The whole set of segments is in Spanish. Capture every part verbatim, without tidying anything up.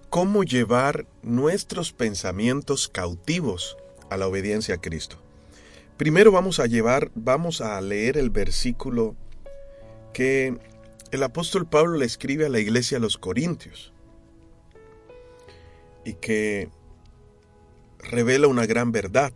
cómo llevar nuestros pensamientos cautivos a la obediencia a Cristo. Primero vamos a llevar, vamos a leer el versículo que el apóstol Pablo le escribe a la iglesia de los Corintios y que revela una gran verdad.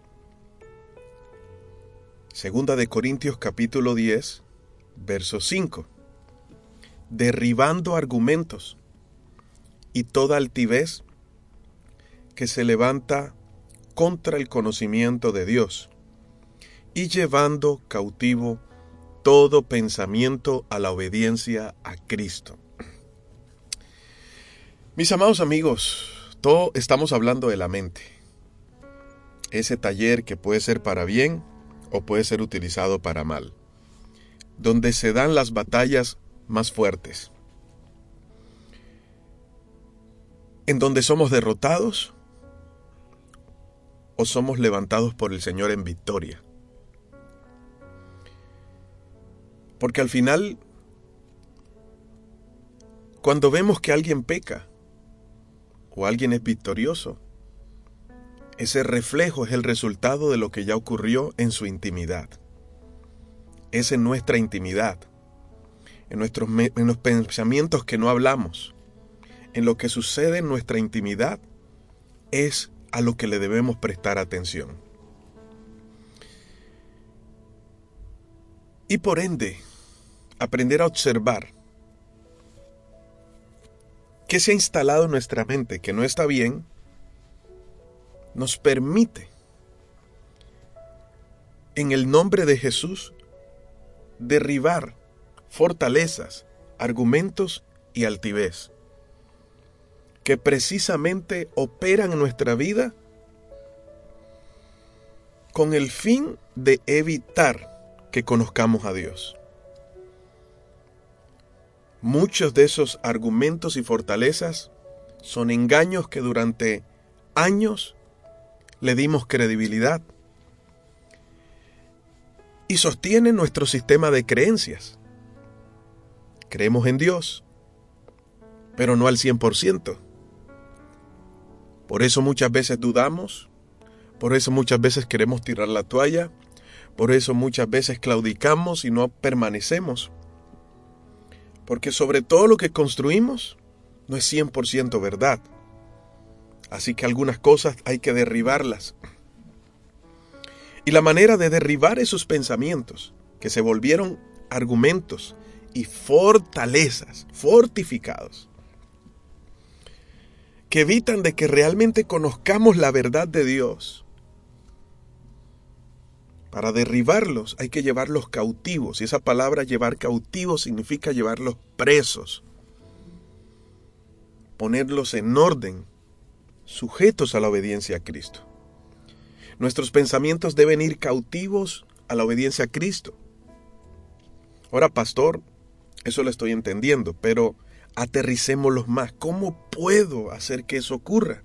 Segunda de Corintios capítulo diez, verso cinco. Derribando argumentos y toda altivez que se levanta contra el conocimiento de Dios, y llevando cautivo todo pensamiento a la obediencia a Cristo. Mis amados amigos, todo estamos hablando de la mente. Ese taller que puede ser para bien o puede ser utilizado para mal, donde se dan las batallas más fuertes, en donde somos derrotados o somos levantados por el Señor en victoria. Porque al final, cuando vemos que alguien peca o alguien es victorioso, ese reflejo es el resultado de lo que ya ocurrió en su intimidad. Es en nuestra intimidad, en, nuestros, en los pensamientos que no hablamos, en lo que sucede en nuestra intimidad, es a lo que le debemos prestar atención. Y por ende, aprender a observar qué se ha instalado en nuestra mente que no está bien, nos permite, en el nombre de Jesús, derribar fortalezas, argumentos y altivez, que precisamente operan en nuestra vida con el fin de evitar que conozcamos a Dios. Muchos de esos argumentos y fortalezas son engaños que durante años le dimos credibilidad y sostienen nuestro sistema de creencias. Creemos en Dios, pero no al cien por ciento. Por eso muchas veces dudamos, por eso muchas veces queremos tirar la toalla, por eso muchas veces claudicamos y no permanecemos. Porque sobre todo lo que construimos no es cien por ciento verdad. Así que algunas cosas hay que derribarlas. Y la manera de derribar esos pensamientos, que se volvieron argumentos y fortalezas, fortificados, que evitan de que realmente conozcamos la verdad de Dios. Para derribarlos hay que llevarlos cautivos, y esa palabra llevar cautivos significa llevarlos presos, ponerlos en orden, sujetos a la obediencia a Cristo. Nuestros pensamientos deben ir cautivos a la obediencia a Cristo. Ahora, pastor, eso lo estoy entendiendo, pero aterricémoslos más. ¿Cómo puedo hacer que eso ocurra?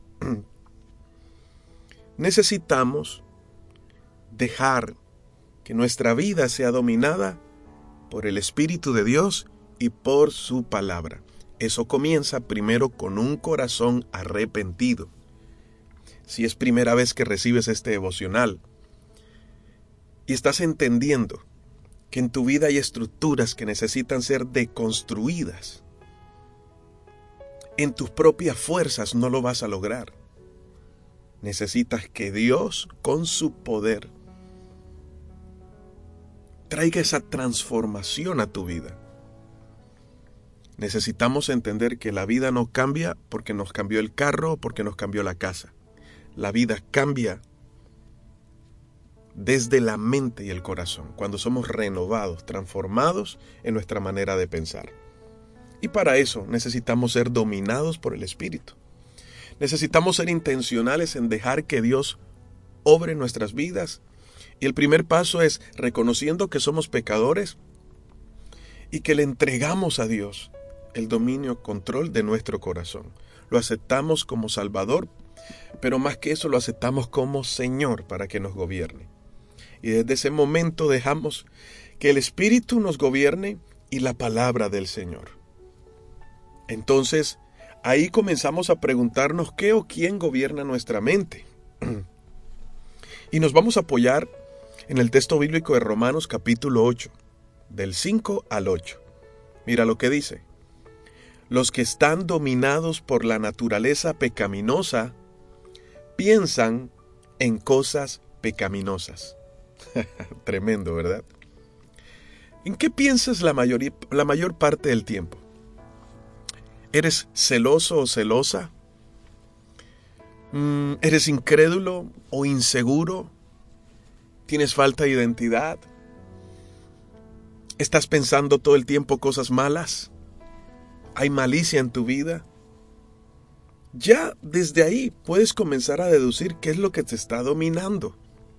Necesitamos dejar que nuestra vida sea dominada por el Espíritu de Dios y por su palabra. Eso comienza primero con un corazón arrepentido. Si es primera vez que recibes este devocional y estás entendiendo que en tu vida hay estructuras que necesitan ser deconstruidas, en tus propias fuerzas no lo vas a lograr. Necesitas que Dios, con su poder, traiga esa transformación a tu vida. Necesitamos entender que la vida no cambia porque nos cambió el carro o porque nos cambió la casa. La vida cambia desde la mente y el corazón, cuando somos renovados, transformados en nuestra manera de pensar. Y para eso necesitamos ser dominados por el Espíritu. Necesitamos ser intencionales en dejar que Dios obre en nuestras vidas. Y el primer paso es reconociendo que somos pecadores y que le entregamos a Dios el dominio, control de nuestro corazón. Lo aceptamos como Salvador, pero más que eso lo aceptamos como Señor para que nos gobierne. Y desde ese momento dejamos que el Espíritu nos gobierne y la palabra del Señor. Entonces, ahí comenzamos a preguntarnos qué o quién gobierna nuestra mente. Y nos vamos a apoyar en el texto bíblico de Romanos capítulo ocho, del cinco al ocho. Mira lo que dice. Los que están dominados por la naturaleza pecaminosa piensan en cosas pecaminosas. Tremendo, ¿verdad? ¿En qué piensas la mayor, la mayor parte del tiempo? ¿Eres celoso o celosa? ¿Eres incrédulo o inseguro? ¿Tienes falta de identidad? ¿Estás pensando todo el tiempo cosas malas? ¿Hay malicia en tu vida? Ya desde ahí puedes comenzar a deducir qué es lo que te está dominando.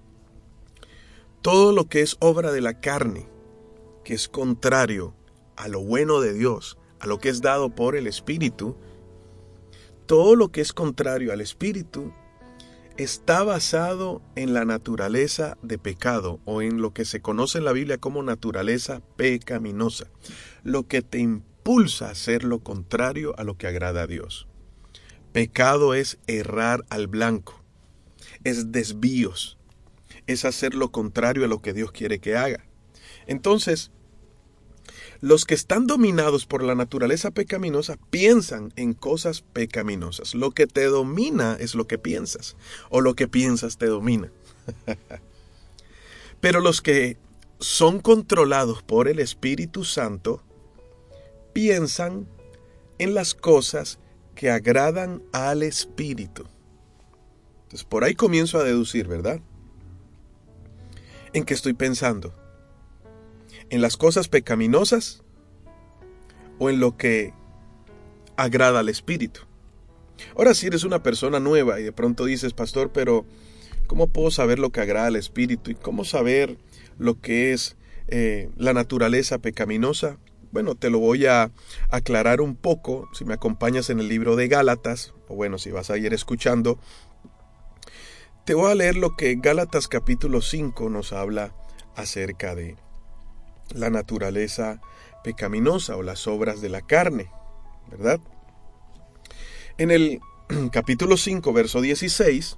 Todo lo que es obra de la carne, que es contrario a lo bueno de Dios, a lo que es dado por el Espíritu, todo lo que es contrario al Espíritu está basado en la naturaleza de pecado o en lo que se conoce en la Biblia como naturaleza pecaminosa, lo que te impulsa a hacer lo contrario a lo que agrada a Dios. Pecado es errar al blanco, es desvíos, es hacer lo contrario a lo que Dios quiere que haga. Entonces, los que están dominados por la naturaleza pecaminosa piensan en cosas pecaminosas. Lo que te domina es lo que piensas, o lo que piensas te domina. Pero los que son controlados por el Espíritu Santo piensan en las cosas que agradan al Espíritu. Entonces, por ahí comienzo a deducir, ¿verdad? ¿En qué estoy pensando? ¿En las cosas pecaminosas o en lo que agrada al Espíritu? Ahora, si eres una persona nueva y de pronto dices, pastor, pero ¿cómo puedo saber lo que agrada al Espíritu? ¿Y cómo saber lo que es eh, la naturaleza pecaminosa? Bueno, te lo voy a aclarar un poco si me acompañas en el libro de Gálatas, o bueno, si vas a ir escuchando. Te voy a leer lo que Gálatas capítulo cinco nos habla acerca de la naturaleza pecaminosa o las obras de la carne, ¿verdad? En el capítulo cinco, verso dieciséis,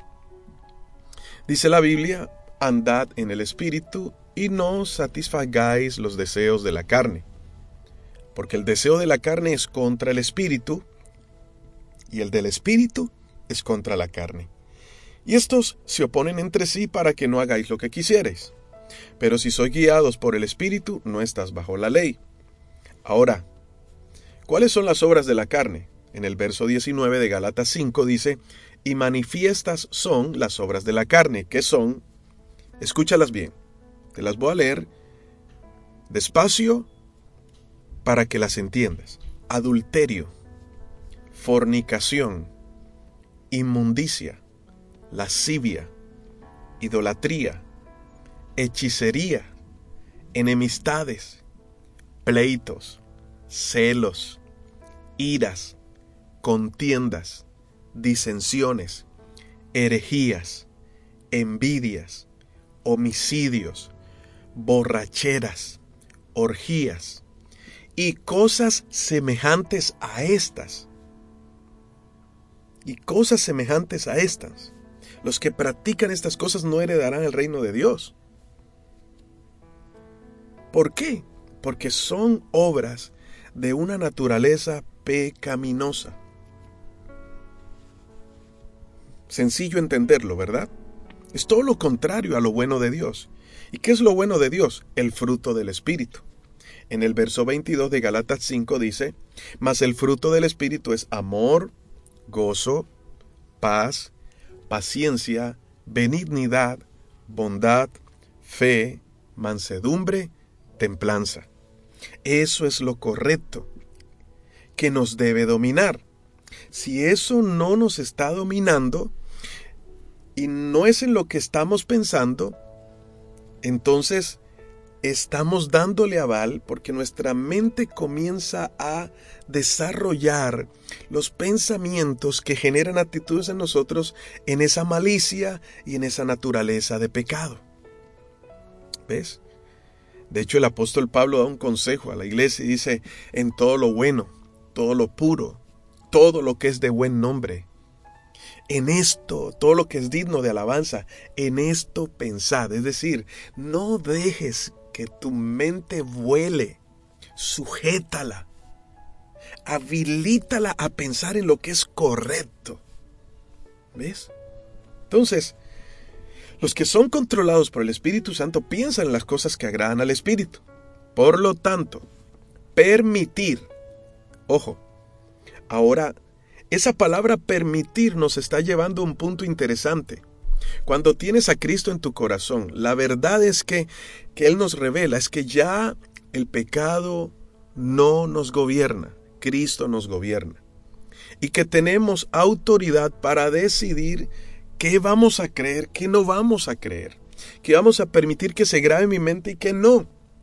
dice la Biblia, andad en el Espíritu y no satisfagáis los deseos de la carne, porque el deseo de la carne es contra el Espíritu y el del Espíritu es contra la carne. Y estos se oponen entre sí para que no hagáis lo que quisierais. Pero si sois guiados por el Espíritu, no estás bajo la ley. Ahora, ¿cuáles son las obras de la carne? En el verso diecinueve de Gálatas cinco dice, y manifiestas son las obras de la carne, que son, escúchalas bien, te las voy a leer despacio para que las entiendas. Adulterio, fornicación, inmundicia, lascivia, idolatría, hechicería, enemistades, pleitos, celos, iras, contiendas, disensiones, herejías, envidias, homicidios, borracheras, orgías y cosas semejantes a estas. Y cosas semejantes a estas. Los que practican estas cosas no heredarán el reino de Dios. ¿Por qué? Porque son obras de una naturaleza pecaminosa. Sencillo entenderlo, ¿verdad? Es todo lo contrario a lo bueno de Dios. ¿Y qué es lo bueno de Dios? El fruto del Espíritu. En el verso veintidós de Gálatas cinco dice, mas el fruto del Espíritu es amor, gozo, paz, paciencia, benignidad, bondad, fe, mansedumbre, templanza. Eso es lo correcto que nos debe dominar. Si eso no nos está dominando y no es en lo que estamos pensando, entonces estamos dándole aval porque nuestra mente comienza a desarrollar los pensamientos que generan actitudes en nosotros en esa malicia y en esa naturaleza de pecado. ¿Ves? De hecho, el apóstol Pablo da un consejo a la iglesia y dice, en todo lo bueno, todo lo puro, todo lo que es de buen nombre. En esto, todo lo que es digno de alabanza, en esto pensad. Es decir, no dejes que tu mente vuele, sujétala, habilítala a pensar en lo que es correcto. ¿Ves? Entonces, los que son controlados por el Espíritu Santo piensan en las cosas que agradan al Espíritu. Por lo tanto, permitir, ojo, ahora, esa palabra permitir nos está llevando a un punto interesante. Cuando tienes a Cristo en tu corazón, la verdad es que, que Él nos revela, es que ya el pecado no nos gobierna, Cristo nos gobierna. Y que tenemos autoridad para decidir qué vamos a creer, qué no vamos a creer, qué vamos a permitir que se grabe en mi mente y qué no.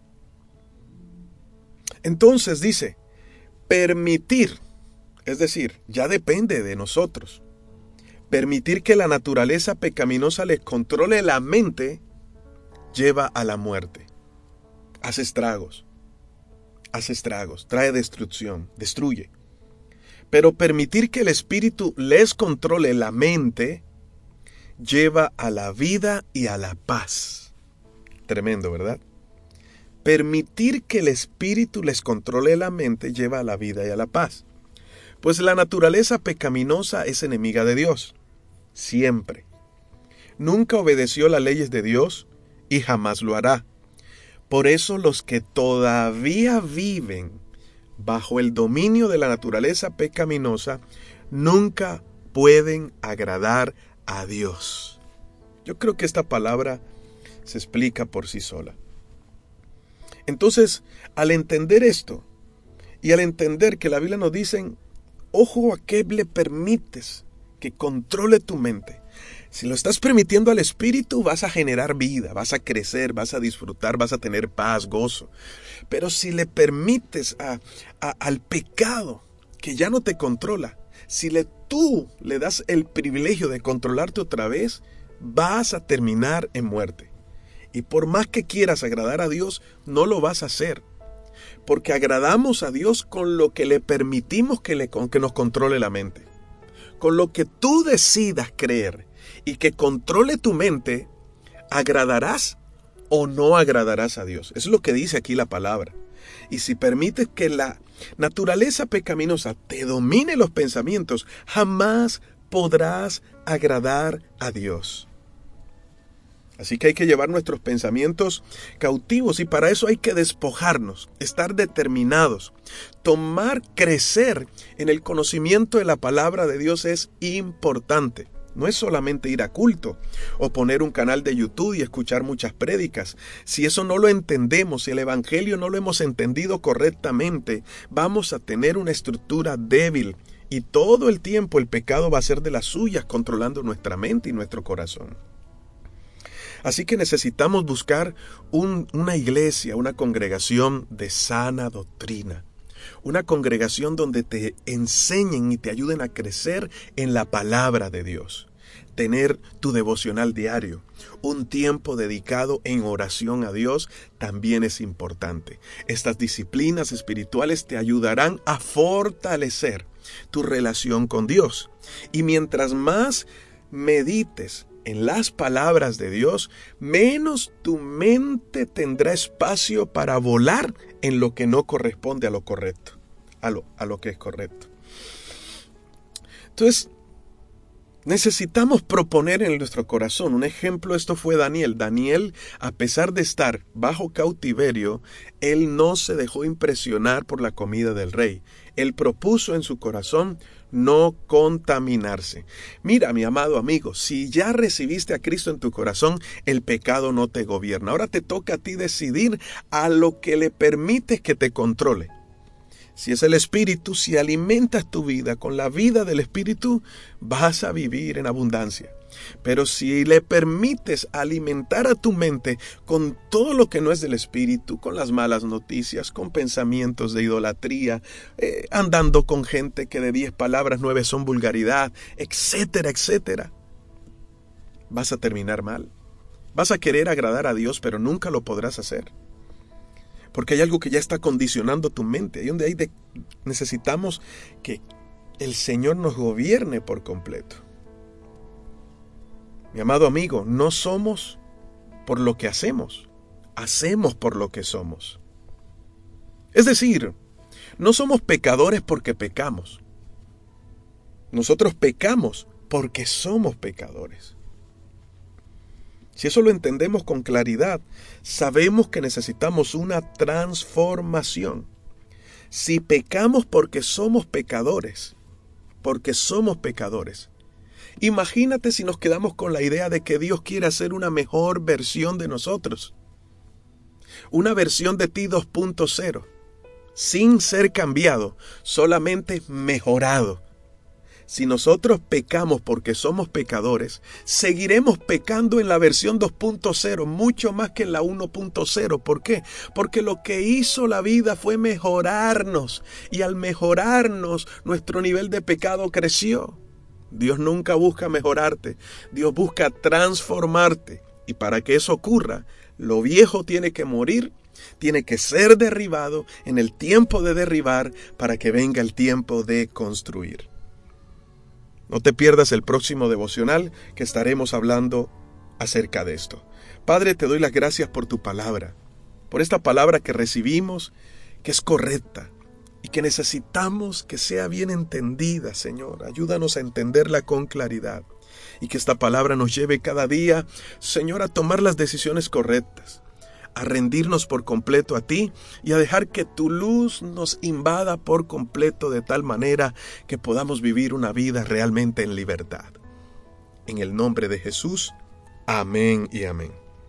Entonces dice, permitir. Es decir, ya depende de nosotros. Permitir que la naturaleza pecaminosa le controle la mente lleva a la muerte. Hace estragos. Hace estragos. Trae destrucción. Destruye. Pero permitir que el Espíritu les controle la mente lleva a la vida y a la paz. Tremendo, ¿verdad? Permitir que el Espíritu les controle la mente lleva a la vida y a la paz. Pues la naturaleza pecaminosa es enemiga de Dios, siempre. Nunca obedeció las leyes de Dios y jamás lo hará. Por eso los que todavía viven bajo el dominio de la naturaleza pecaminosa nunca pueden agradar a Dios. Yo creo que esta palabra se explica por sí sola. Entonces, al entender esto y al entender que la Biblia nos dice, ojo a qué le permites que controle tu mente. Si lo estás permitiendo al Espíritu, vas a generar vida, vas a crecer, vas a disfrutar, vas a tener paz, gozo. Pero si le permites a, a, al pecado que ya no te controla, si le, tú le das el privilegio de controlarte otra vez, vas a terminar en muerte. Y por más que quieras agradar a Dios, no lo vas a hacer. Porque agradamos a Dios con lo que le permitimos que, le, que nos controle la mente. Con lo que tú decidas creer y que controle tu mente, agradarás o no agradarás a Dios. Eso es lo que dice aquí la palabra. Y si permites que la naturaleza pecaminosa te domine los pensamientos, jamás podrás agradar a Dios. Así que hay que llevar nuestros pensamientos cautivos y para eso hay que despojarnos, estar determinados. Tomar, crecer en el conocimiento de la palabra de Dios es importante. No es solamente ir a culto o poner un canal de YouTube y escuchar muchas prédicas. Si eso no lo entendemos, si el Evangelio no lo hemos entendido correctamente, vamos a tener una estructura débil y todo el tiempo el pecado va a ser de las suyas, controlando nuestra mente y nuestro corazón. Así que necesitamos buscar un, una iglesia, una congregación de sana doctrina. Una congregación donde te enseñen y te ayuden a crecer en la palabra de Dios. Tener tu devocional diario, un tiempo dedicado en oración a Dios también es importante. Estas disciplinas espirituales te ayudarán a fortalecer tu relación con Dios. Y mientras más medites en las palabras de Dios, menos tu mente tendrá espacio para volar en lo que no corresponde a lo correcto, a lo, a lo que es correcto. Entonces, necesitamos proponer en nuestro corazón. Un ejemplo, esto fue Daniel. Daniel, a pesar de estar bajo cautiverio, él no se dejó impresionar por la comida del rey. Él propuso en su corazón no contaminarse. Mira, mi amado amigo, si ya recibiste a Cristo en tu corazón, el pecado no te gobierna. Ahora te toca a ti decidir a lo que le permites que te controle. Si es el Espíritu, si alimentas tu vida con la vida del Espíritu, vas a vivir en abundancia. Pero si le permites alimentar a tu mente con todo lo que no es del Espíritu, con las malas noticias, con pensamientos de idolatría, eh, andando con gente que de diez palabras nueve son vulgaridad, etcétera, etcétera, vas a terminar mal. Vas a querer agradar a Dios, pero nunca lo podrás hacer. Porque hay algo que ya está condicionando tu mente. Ahí donde hay de, necesitamos que el Señor nos gobierne por completo. Mi amado amigo, no somos por lo que hacemos, hacemos por lo que somos. Es decir, no somos pecadores porque pecamos. Nosotros pecamos porque somos pecadores. Si eso lo entendemos con claridad, sabemos que necesitamos una transformación. Si pecamos porque somos pecadores, porque somos pecadores, imagínate si nos quedamos con la idea de que Dios quiere hacer una mejor versión de nosotros. Una versión de ti dos punto cero, sin ser cambiado, solamente mejorado. Si nosotros pecamos porque somos pecadores, seguiremos pecando en la versión dos punto cero, mucho más que en la uno punto cero. ¿Por qué? Porque lo que hizo la vida fue mejorarnos, y al mejorarnos, nuestro nivel de pecado creció. Dios nunca busca mejorarte, Dios busca transformarte. Y para que eso ocurra, lo viejo tiene que morir, tiene que ser derribado en el tiempo de derribar para que venga el tiempo de construir. No te pierdas el próximo devocional que estaremos hablando acerca de esto. Padre, te doy las gracias por tu palabra, por esta palabra que recibimos, que es correcta y que necesitamos que sea bien entendida, Señor. Ayúdanos a entenderla con claridad y que esta palabra nos lleve cada día, Señor, a tomar las decisiones correctas, a rendirnos por completo a ti y a dejar que tu luz nos invada por completo de tal manera que podamos vivir una vida realmente en libertad. En el nombre de Jesús, amén y amén.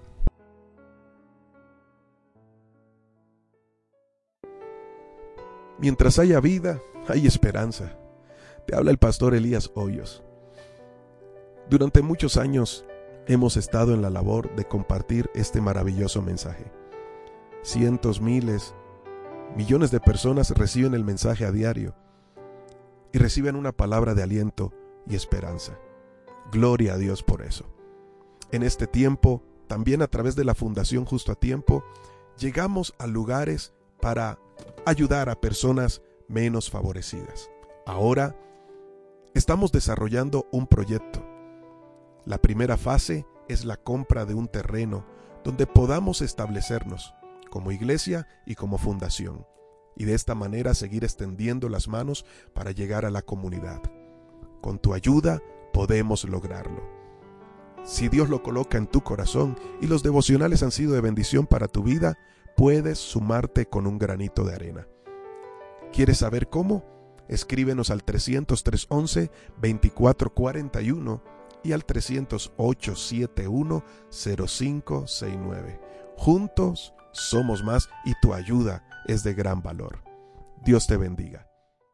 Mientras haya vida, hay esperanza. Te habla el pastor Elías Hoyos. Durante muchos años hemos estado en la labor de compartir este maravilloso mensaje. Cientos, miles, millones de personas reciben el mensaje a diario y reciben una palabra de aliento y esperanza. Gloria a Dios por eso. En este tiempo, también a través de la Fundación Justo a Tiempo, llegamos a lugares para ayudar a personas menos favorecidas. Ahora, estamos desarrollando un proyecto. La primera fase es la compra de un terreno donde podamos establecernos como iglesia y como fundación, y de esta manera seguir extendiendo las manos para llegar a la comunidad. Con tu ayuda podemos lograrlo. Si Dios lo coloca en tu corazón y los devocionales han sido de bendición para tu vida, puedes sumarte con un granito de arena. ¿Quieres saber cómo? Escríbenos al trescientos tres once veinticuatro cuarenta y uno y al trescientos ocho setenta y uno cero cinco sesenta y nueve. Juntos somos más y tu ayuda es de gran valor. Dios te bendiga.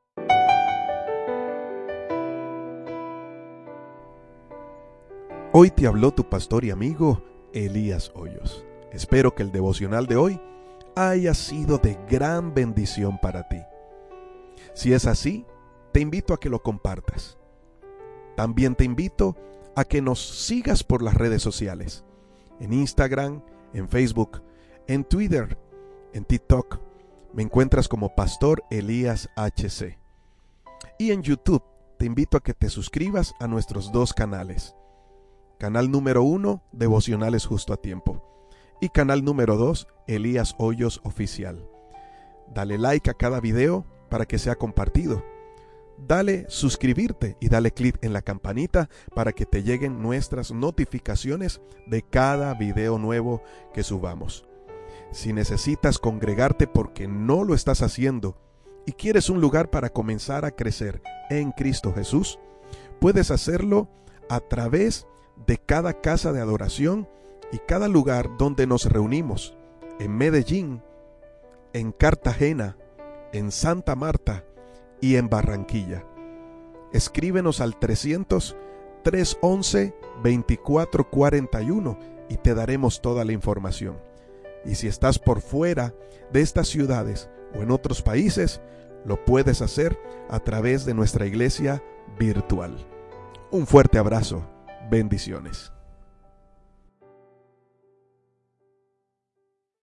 Hoy te habló tu pastor y amigo Elías Hoyos. Espero que el devocional de hoy haya sido de gran bendición para ti. Si es así, te invito a que lo compartas. También te invito a que nos sigas por las redes sociales, en Instagram, en Facebook, en Twitter, en TikTok. Me encuentras como Pastor Elías H C. Y en YouTube te invito a que te suscribas a nuestros dos canales. Canal número uno, Devocionales Justo a Tiempo. Y canal número dos, Elías Hoyos Oficial. Dale like a cada video para que sea compartido. Dale suscribirte y dale clic en la campanita para que te lleguen nuestras notificaciones de cada video nuevo que subamos. Si necesitas congregarte porque no lo estás haciendo y quieres un lugar para comenzar a crecer en Cristo Jesús, puedes hacerlo a través de cada casa de adoración y cada lugar donde nos reunimos, en Medellín, en Cartagena, en Santa Marta y en Barranquilla. Escríbenos al trescientos tres once veinticuatro cuarenta y uno y te daremos toda la información. Y si estás por fuera de estas ciudades o en otros países, lo puedes hacer a través de nuestra iglesia virtual. Un fuerte abrazo. Bendiciones.